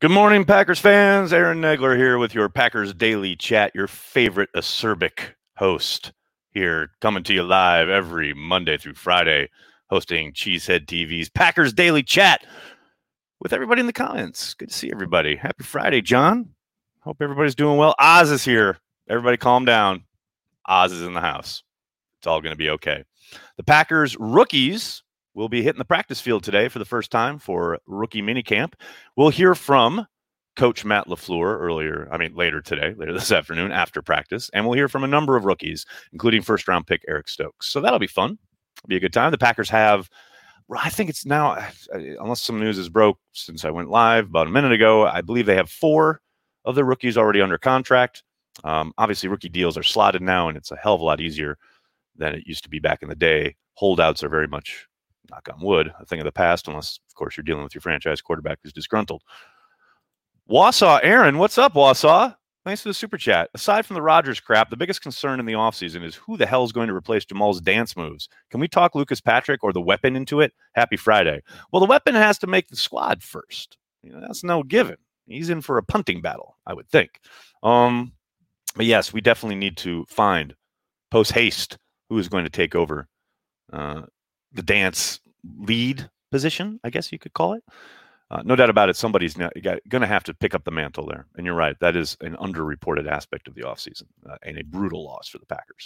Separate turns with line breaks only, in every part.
Good morning, Packers fans. Aaron Negler here with your Packers Daily Chat, your favorite acerbic host here, coming to you live every Monday through Friday, hosting Cheesehead TV's Packers Daily Chat with everybody in the comments. Good to see everybody. Happy Friday, John. Hope everybody's doing well. Oz is here. Everybody calm down. Oz is in the house. It's all going to be okay. The Packers rookies will be hitting the practice field today for the first time for rookie minicamp. We'll hear from Coach Matt LaFleur later this afternoon after practice, and we'll hear from a number of rookies, including first-round pick Eric Stokes. So that'll be fun. It'll be a good time. The Packers have, I think it's now, unless some news is broke since I went live about a minute ago, I believe they have 4 of the rookies already under contract. Obviously, rookie deals are slotted now, and it's a hell of a lot easier than it used to be back in the day. Holdouts are very much, knock on wood, a thing of the past, unless, of course, you're dealing with your franchise quarterback who's disgruntled. Wausau Aaron, what's up, Wausau? Thanks for the super chat. Aside from the Rodgers crap, the biggest concern in the offseason is who the hell is going to replace Jamal's dance moves. Can we talk Lucas Patrick or the weapon into it? Happy Friday. Well, the weapon has to make the squad first. That's no given. He's in for a punting battle, I would think. But yes, we definitely need to find post haste who is going to take over the dance lead position, I guess you could call it. No doubt about it, somebody's going to have to pick up the mantle there. And you're right, that is an underreported aspect of the offseason and a brutal loss for the Packers.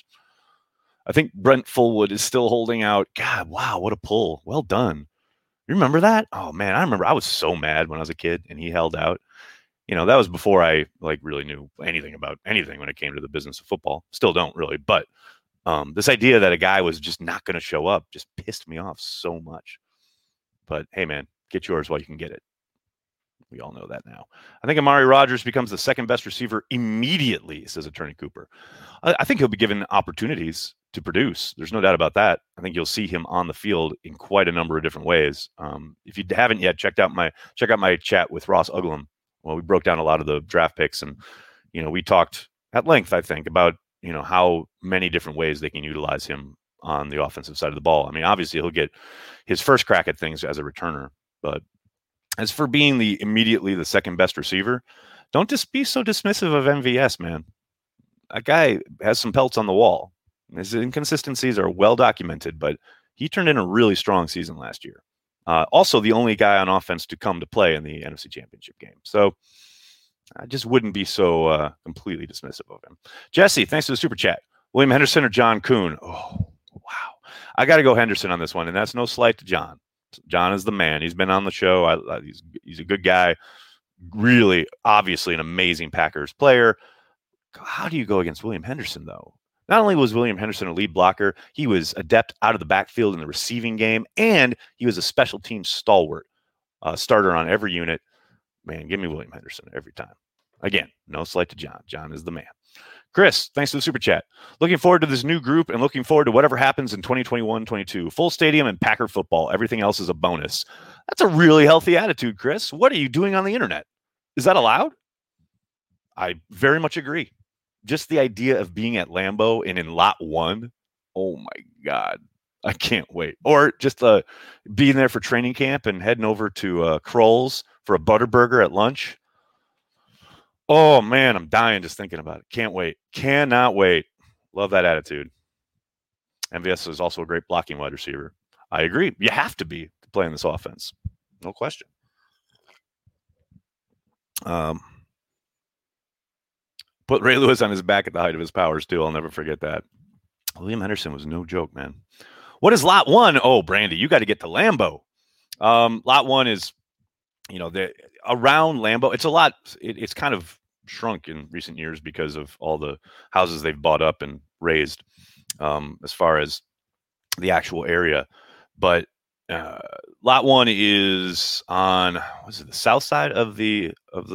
I think Brent Fullwood is still holding out. God, wow, what a pull. Well done. You remember that? Oh, man, I remember I was so mad when I was a kid and he held out. That was before I really knew anything about anything when it came to the business of football. Still don't really, but this idea that a guy was just not going to show up just pissed me off so much. But hey, man, get yours while you can get it. We all know that now. I think Amari Rodgers becomes the second best receiver immediately, says Attorney Cooper. I think he'll be given opportunities to produce. There's no doubt about that. I think you'll see him on the field in quite a number of different ways. If you haven't yet, check out my chat with Ross Uglum. Well, we broke down a lot of the draft picks, and we talked at length, I think, about how many different ways they can utilize him on the offensive side of the ball. I mean, obviously he'll get his first crack at things as a returner, but as for being immediately the second best receiver, don't just be so dismissive of MVS, man. That guy has some pelts on the wall. His inconsistencies are well documented, but he turned in a really strong season last year. Also the only guy on offense to come to play in the NFC Championship game. So I just wouldn't be so completely dismissive of him. Jesse, thanks for the super chat. William Henderson or John Kuhn? Oh, wow. I got to go Henderson on this one, and that's no slight to John. John is the man. He's been on the show. He's a good guy. Really, obviously an amazing Packers player. How do you go against William Henderson, though? Not only was William Henderson a lead blocker, he was adept out of the backfield in the receiving game, and he was a special team stalwart, starter on every unit. Man, give me William Henderson every time. Again, no slight to John. John is the man. Chris, thanks for the super chat. Looking forward to this new group and looking forward to whatever happens in 2021-22. Full stadium and Packer football. Everything else is a bonus. That's a really healthy attitude, Chris. What are you doing on the internet? Is that allowed? I very much agree. Just the idea of being at Lambeau and in lot 1. Oh, my God. I can't wait. Or just being there for training camp and heading over to Kroll's for a Butterburger at lunch. Oh, man, I'm dying just thinking about it. Can't wait. Cannot wait. Love that attitude. MVS is also a great blocking wide receiver. I agree. You have to be to play in this offense. No question. Put Ray Lewis on his back at the height of his powers, too. I'll never forget that. William Henderson was no joke, man. What is lot 1? Oh, Brandy, you got to get to Lambeau. Lot 1 is, around Lambeau. It's a lot. It's kind of shrunk in recent years because of all the houses they've bought up and raised as far as the actual area. But lot 1 is on, the south side of the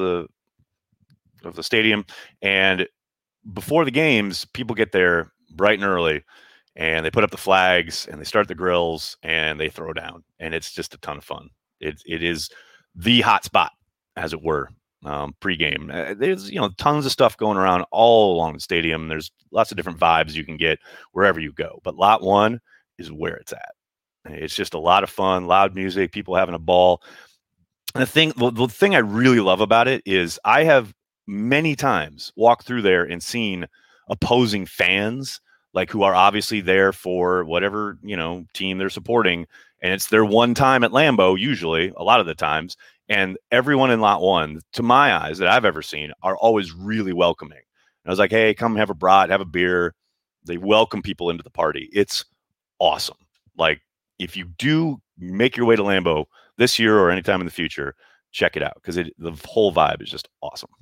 stadium. And before the games, people get there bright and early, and they put up the flags and they start the grills and they throw down, and it's just a ton of fun. It is the hot spot, as it were, pregame. There's tons of stuff going around all along the stadium. There's lots of different vibes you can get wherever you go, but lot 1 is where it's at. It's just a lot of fun, loud music, people having a ball. The thing I really love about it is I have many times walked through there and seen opposing fans, like who are obviously there for whatever, team they're supporting. And it's their one time at Lambeau, usually, a lot of the times. And everyone in lot one, to my eyes, that I've ever seen, are always really welcoming. And I was like, hey, come have a brat, have a beer. They welcome people into the party. It's awesome. Like, if you do make your way to Lambeau this year or anytime in the future, check it out because the whole vibe is just awesome.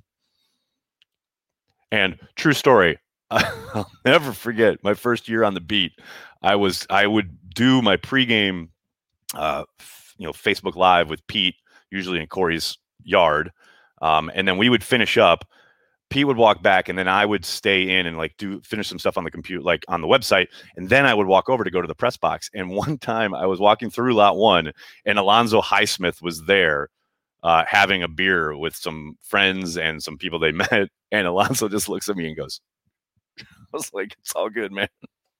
And true story, I'll never forget my first year on the beat. I would do my pregame, Facebook Live with Pete, usually in Corey's yard, and then we would finish up. Pete would walk back, and then I would stay in and finish some stuff on the computer, like on the website, and then I would walk over to go to the press box. And one time I was walking through lot one, and Alonzo Highsmith was there, having a beer with some friends and some people they met. And Alonzo just looks at me and goes, I was like, it's all good, man.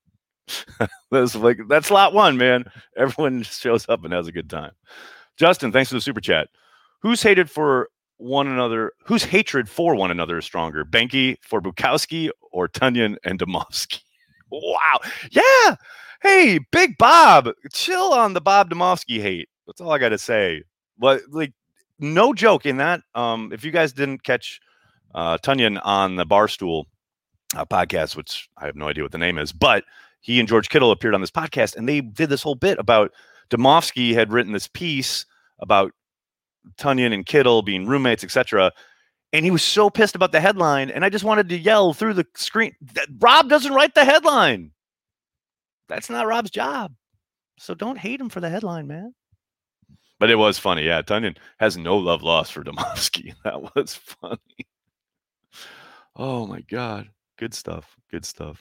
That's lot one, man. Everyone shows up and has a good time. Justin, thanks for the super chat. Who's hatred for one another is stronger? Benke for Bukowski or Tunyon and Demovsky? Wow. Yeah. Hey, Big Bob, chill on the Bob Demovsky hate. That's all I got to say. But no joke in that. If you guys didn't catch Tunyon on the Barstool podcast, which I have no idea what the name is, but he and George Kittle appeared on this podcast, and they did this whole bit about Demovsky had written this piece about Tunyon and Kittle being roommates, etc. And he was so pissed about the headline, and I just wanted to yell through the screen that Rob doesn't write the headline. That's not Rob's job. So don't hate him for the headline, man. But it was funny. Yeah, Tunyon has no love lost for Demovsky. That was funny. Oh, my God. Good stuff. Good stuff.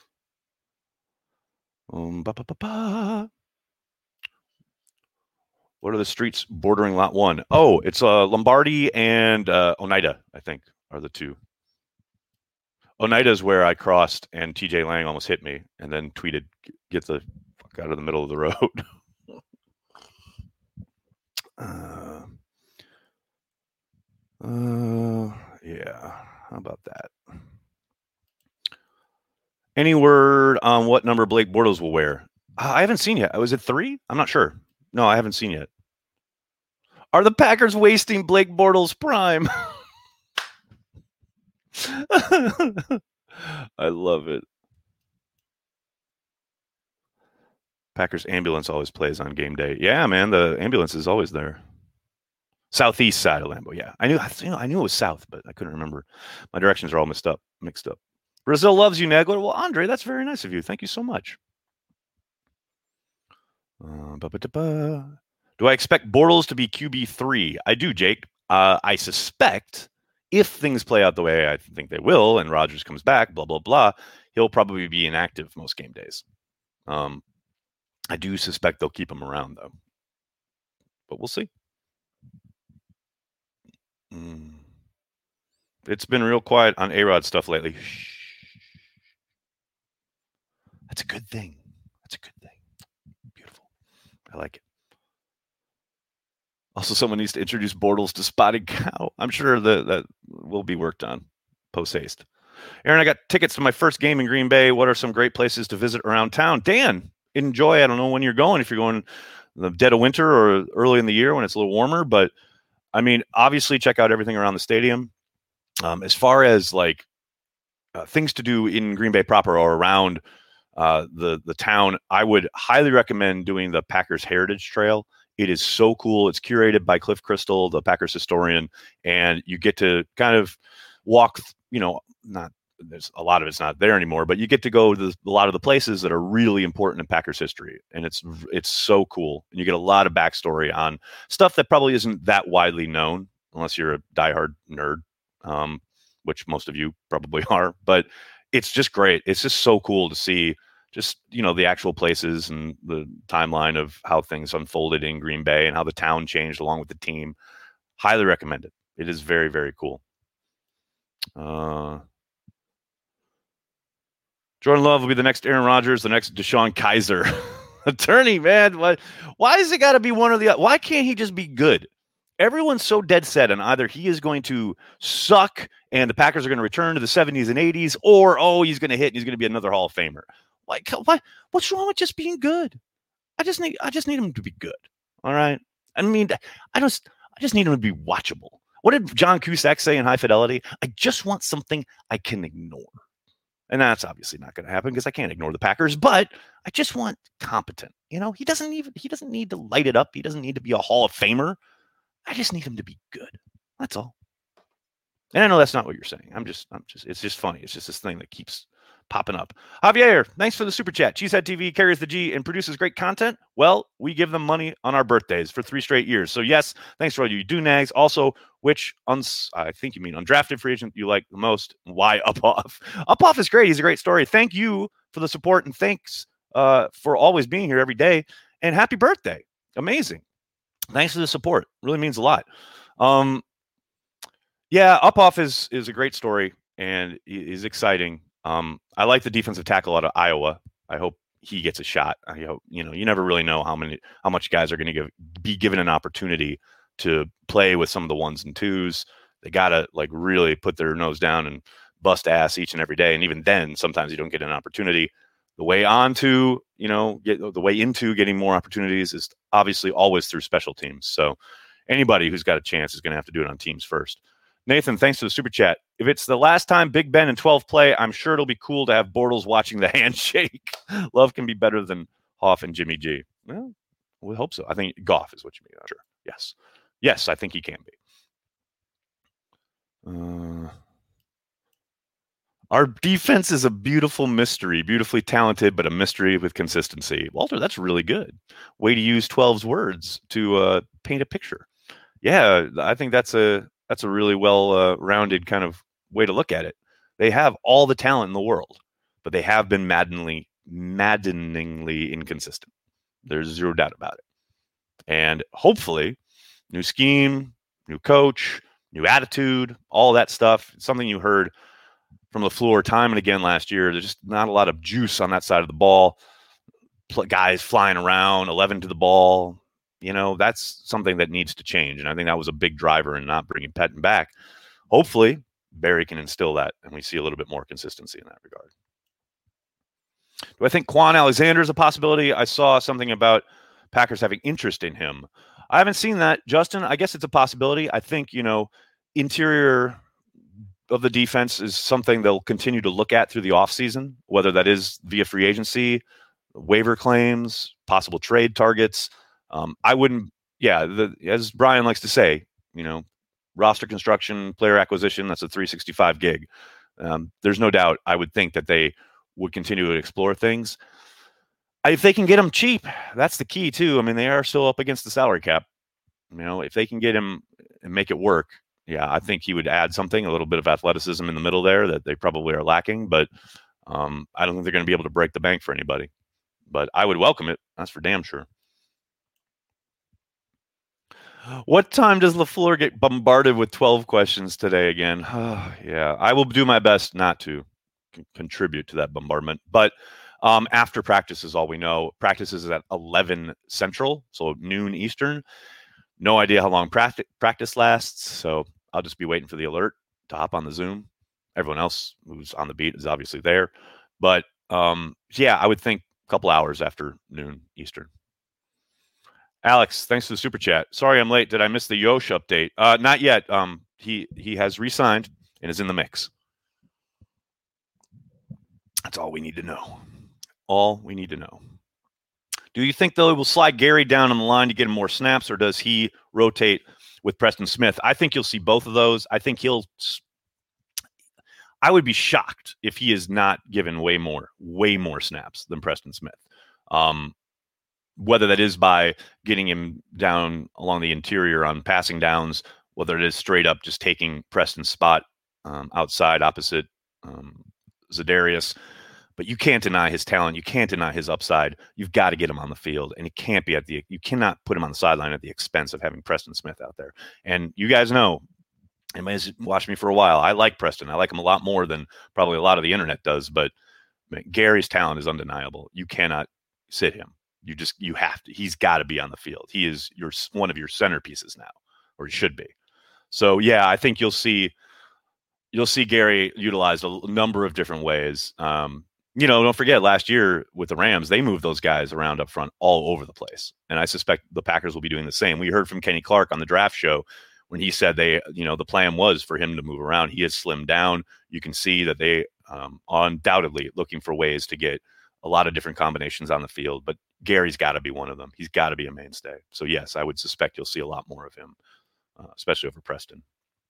What are the streets bordering lot one? Oh, it's Lombardi and Oneida, I think, are the two. Oneida is where I crossed and TJ Lang almost hit me and then tweeted, get the fuck out of the middle of the road. Yeah, how about that? Any word on what number Blake Bortles will wear? I haven't seen yet. Was it 3? I'm not sure. No, I haven't seen yet. Are the Packers wasting Blake Bortles' prime? I love it. Packers ambulance always plays on game day. Yeah, man, the ambulance is always there. Southeast side of Lambeau. Yeah, I knew it was south, but I couldn't remember. My directions are all mixed up. Brazil loves you, Negler. Well, Andre, that's very nice of you. Thank you so much. Do I expect Bortles to be QB3? I do, Jake. I suspect if things play out the way I think they will, and Rodgers comes back, blah, blah, blah, he'll probably be inactive most game days. I do suspect they'll keep him around, though. But we'll see. It's been real quiet on A-Rod stuff lately. That's a good thing. Beautiful. I like it. Also, someone needs to introduce Bortles to Spotted Cow. I'm sure that will be worked on post haste. Aaron, I got tickets to my first game in Green Bay. What are some great places to visit around town? Dan, enjoy. I don't know when you're going, if you're going in the dead of winter or early in the year when it's a little warmer. But, I mean, obviously check out everything around the stadium. As far as things to do in Green Bay proper or around the town, I would highly recommend doing the Packers Heritage Trail. It is so cool. It's curated by Cliff Crystal, the Packers historian, and you get to kind of walk, there's a lot of it's not there anymore, but you get to go to a lot of the places that are really important in Packers history. And it's so cool. And you get a lot of backstory on stuff that probably isn't that widely known unless you're a diehard nerd, which most of you probably are, but it's just great. It's just so cool to see just, the actual places and the timeline of how things unfolded in Green Bay and how the town changed along with the team. Highly recommend it. It is very, very cool. Jordan Love will be the next Aaron Rodgers, the next Deshaun Kaiser. Attorney, man. Why does it got to be one or the other? Why can't he just be good? everyone's so dead set on either he is going to suck and the Packers are going to return to the 70s and 80s, or he's going to hit and he's going to be another Hall of Famer. Like, what's wrong with just being good? I just need him to be good. All right. I mean, I just need him to be watchable. What did John Cusack say in High Fidelity? I just want something I can ignore. And that's obviously not going to happen because I can't ignore the Packers, but I just want competent. He doesn't need to light it up. He doesn't need to be a Hall of Famer. I just need him to be good. That's all. And I know that's not what you're saying. It's just funny. It's just this thing that keeps popping up. Javier, thanks for the super chat. Cheesehead TV carries the G and produces great content. Well, we give them money on our birthdays for 3 straight years. So yes, thanks for all you do nags. Also, which I think you mean undrafted free agent you like the most? Why Upoff? Upoff is great. He's a great story. Thank you for the support and thanks for always being here every day. And happy birthday. Amazing. Thanks for the support. Really means a lot. Yeah, Upoff is a great story and he's exciting. I like the defensive tackle out of Iowa. I hope he gets a shot. I hope, you never really know how much guys are going to be given an opportunity to play with some of the 1s and 2s. They got to really put their nose down and bust ass each and every day. And even then, sometimes you don't get an opportunity. The way into getting more opportunities is obviously always through special teams. So anybody who's got a chance is going to have to do it on teams first. Nathan, thanks for the super chat. If it's the last time Big Ben and 12 play, I'm sure it'll be cool to have Bortles watching the handshake. Love can be better than Hoff and Jimmy G. Well, we hope so. I think Goff is what you mean. Sure. Yes. Yes, I think he can be. Our defense is a beautiful mystery, beautifully talented, but a mystery with consistency. Walter, that's really good. Way to use 12's words to paint a picture. Yeah, I think that's a really well-rounded kind of way to look at it. They have all the talent in the world, but they have been maddeningly inconsistent. There's zero doubt about it. And hopefully, new scheme, new coach, new attitude, all that stuff, something you heard from LaFleur time and again last year. There's just not a lot of juice on that side of the ball. Guys flying around, 11 to the ball. That's something that needs to change. And I think that was a big driver in not bringing Pettine back. Hopefully, Barry can instill that, and we see a little bit more consistency in that regard. Do I think Quan Alexander is a possibility? I saw something about Packers having interest in him. I haven't seen that, Justin. I guess it's a possibility. I think, interior of the defense is something they'll continue to look at through the offseason, whether that is via free agency, waiver claims, possible trade targets. I wouldn't, as Brian likes to say, roster construction, player acquisition, that's a 365 gig. There's no doubt I would think that they would continue to explore things. If they can get him cheap, that's the key too. I mean, they are still up against the salary cap. If they can get him and make it work, I think he would add something, a little bit of athleticism in the middle there that they probably are lacking, but I don't think they're going to be able to break the bank for anybody. But I would welcome it. That's for damn sure. What time does LaFleur get bombarded with 12 questions today again? I will do my best not to contribute to that bombardment. But after practice is all we know. Practice is at 11 Central, so noon Eastern. No idea how long practice lasts, so I'll just be waiting for the alert to hop on the Zoom. Everyone else who's on the beat is obviously there. But, I would think a couple hours after noon Eastern. Alex, thanks for the super chat. Sorry I'm late. Did I miss the Yosh update? Not yet. He has re-signed and is in the mix. That's all we need to know. All we need to know. Do you think, though, he will slide Gary down on the line to get him more snaps, or does he rotate with Preston Smith? I think you'll see both of those. I think I would be shocked if he is not given way more snaps than Preston Smith. Whether that is by getting him down along the interior on passing downs, whether it is straight up just taking Preston's spot outside opposite Za'Darius. But you can't deny his talent. You can't deny his upside. You've got to get him on the field, and it can't be you cannot put him on the sideline at the expense of having Preston Smith out there. And you guys know, anybody's watched me for a while, I like Preston. I like him a lot more than probably a lot of the internet does, but Gary's talent is undeniable. You cannot sit him. You have to. He's got to be on the field. He is one of your centerpieces now. or he should be. So yeah, I think you'll see Gary utilized a number of different ways. Don't forget last year with the Rams, they moved those guys around up front all over the place. And I suspect the Packers will be doing the same. We heard from Kenny Clark on the draft show when he said the plan was for him to move around. He has slimmed down. You can see that they undoubtedly looking for ways to get a lot of different combinations on the field, but Gary's got to be one of them. He's got to be a mainstay. So yes, I would suspect you'll see a lot more of him, especially over Preston.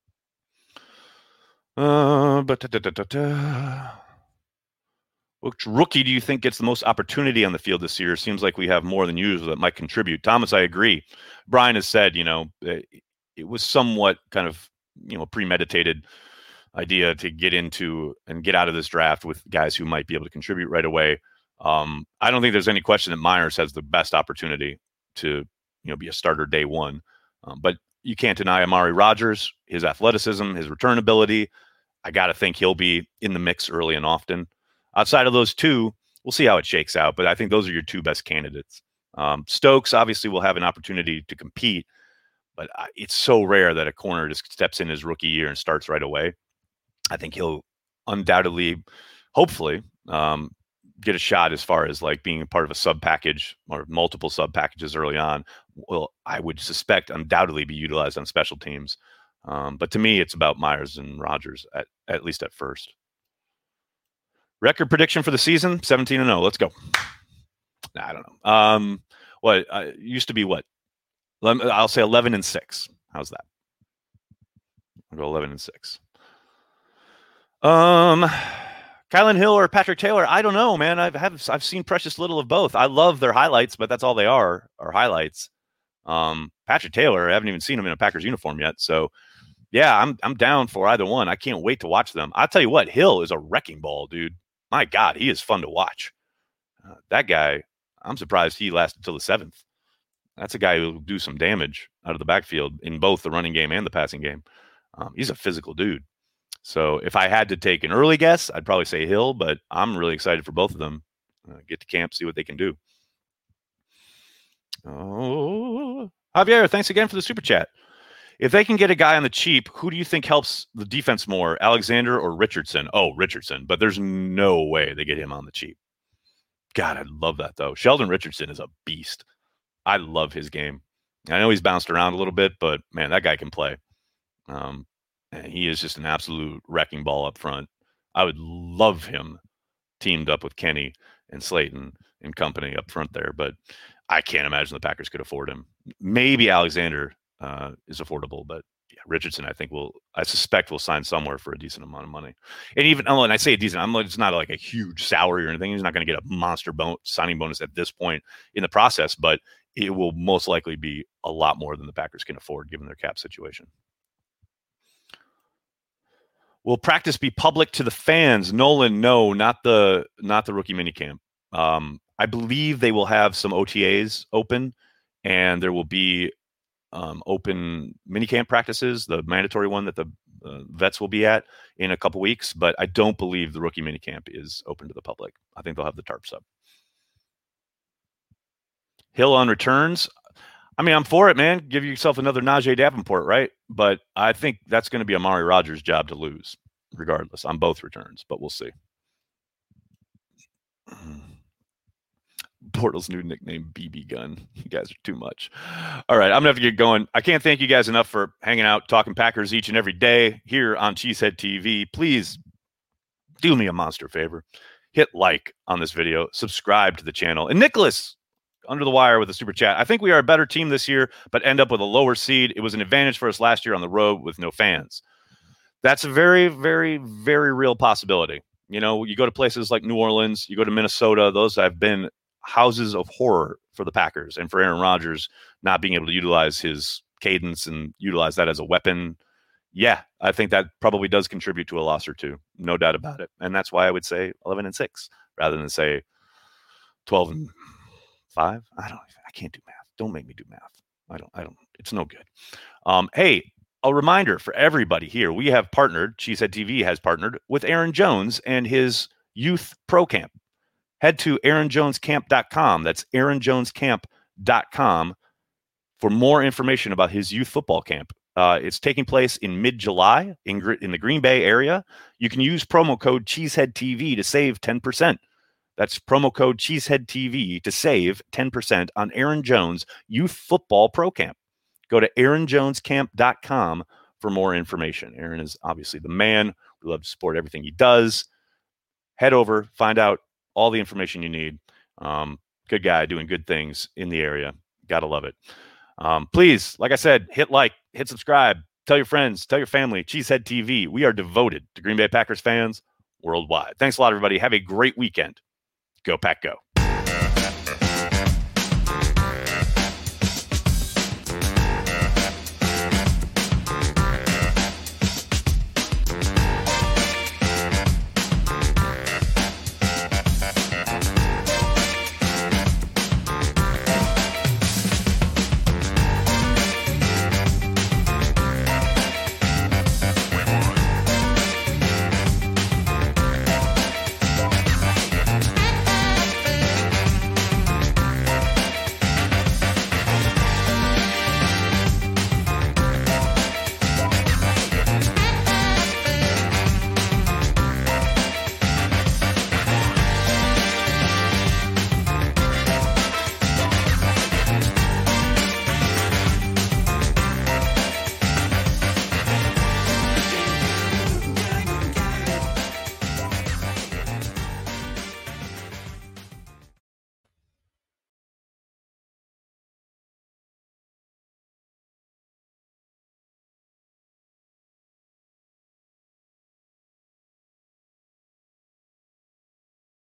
Which rookie do you think gets the most opportunity on the field this year? Seems like we have more than usual that might contribute. Thomas, I agree. Brian has said, it was somewhat kind of, premeditated idea to get into and get out of this draft with guys who might be able to contribute right away. I don't think there's any question that Myers has the best opportunity to, be a starter day one. But you can't deny Amari Rodgers, his athleticism, his return ability. I got to think he'll be in the mix early and often. Outside of those two, we'll see how it shakes out, but I think those are your two best candidates. Stokes obviously will have an opportunity to compete, but it's so rare that a corner just steps in his rookie year and starts right away. I think he'll undoubtedly, hopefully, get a shot as far as like being a part of a sub package or multiple sub packages early on. Well, I would suspect undoubtedly be utilized on special teams. But to me, it's about Myers and Rodgers at least at first. Record prediction for the season, 17-0. Let's go. I don't know. What used to be what? I'll say 11-6. How's that? I'll go 11-6. Kylan Hill or Patrick Taylor? I don't know, man. I've seen precious little of both. I love their highlights, but that's all they are highlights. Patrick Taylor, I haven't even seen him in a Packers uniform yet. So yeah, I'm down for either one. I can't wait to watch them. I'll tell you what, Hill is a wrecking ball, dude. My God, he is fun to watch. That guy, I'm surprised he lasted till the 7th. That's a guy who will do some damage out of the backfield in both the running game and the passing game. He's a physical dude. So if I had to take an early guess, I'd probably say Hill, but I'm really excited for both of them. Get to camp, see what they can do. Oh, Javier, thanks again for the super chat. If they can get a guy on the cheap, who do you think helps the defense more, Alexander or Richardson? Oh, Richardson, but there's no way they get him on the cheap. God, I love that, though. Sheldon Richardson is a beast. I love his game. I know he's bounced around a little bit, but, man, that guy can play. And he is just an absolute wrecking ball up front. I would love him teamed up with Kenny and Slayton and company up front there, but I can't imagine the Packers could afford him. Maybe Alexander is affordable, but yeah, Richardson, I suspect will sign somewhere for a decent amount of money. And even, and I say a decent, it's not like a huge salary or anything. He's not going to get a monster signing bonus at this point in the process, but it will most likely be a lot more than the Packers can afford given their cap situation. Will practice be public to the fans? Nolan, no, not the rookie minicamp. I believe they will have some OTAs open, and there will be open minicamp practices, the mandatory one that the vets will be at in a couple weeks. But I don't believe the rookie minicamp is open to the public. I think they'll have the tarps up. Hill on returns. I mean, I'm for it, man. Give yourself another Najee Davenport, right? But I think that's going to be Amari Rodgers' job to lose, regardless, on both returns. But we'll see. Portal's new nickname, BB Gun. You guys are too much. All right, I'm going to have to get going. I can't thank you guys enough for hanging out, talking Packers each and every day here on Cheesehead TV. Please do me a monster favor. Hit like on this video. Subscribe to the channel. And Nicholas, under the wire with a super chat. I think we are a better team this year, but end up with a lower seed. It was an advantage for us last year on the road with no fans. That's a very, very, very real possibility. You know, you go to places like New Orleans, you go to Minnesota, those have been houses of horror for the Packers and for Aaron Rodgers not being able to utilize his cadence and utilize that as a weapon. Yeah, I think that probably does contribute to a loss or two. No doubt about it. And that's why I would say 11-6 rather than say 12-5. I can't do math. Don't make me do math. I don't, it's no good. Hey, a reminder for everybody here. We have partnered, Cheesehead TV has partnered with Aaron Jones and his youth pro camp. Head to aaronjonescamp.com. That's aaronjonescamp.com for more information about his youth football camp. It's taking place in mid-July in the Green Bay area. You can use promo code CheeseheadTV to save 10%. That's promo code CheeseheadTV to save 10% on Aaron Jones Youth Football Pro Camp. Go to aaronjonescamp.com for more information. Aaron is obviously the man. We love to support everything he does. Head over, find out all the information you need. Good guy doing good things in the area. Gotta love it. Please, like I said, hit like, hit subscribe, tell your friends, tell your family. Cheesehead TV. We are devoted to Green Bay Packers fans worldwide. Thanks a lot, everybody. Have a great weekend. Go Pack Go.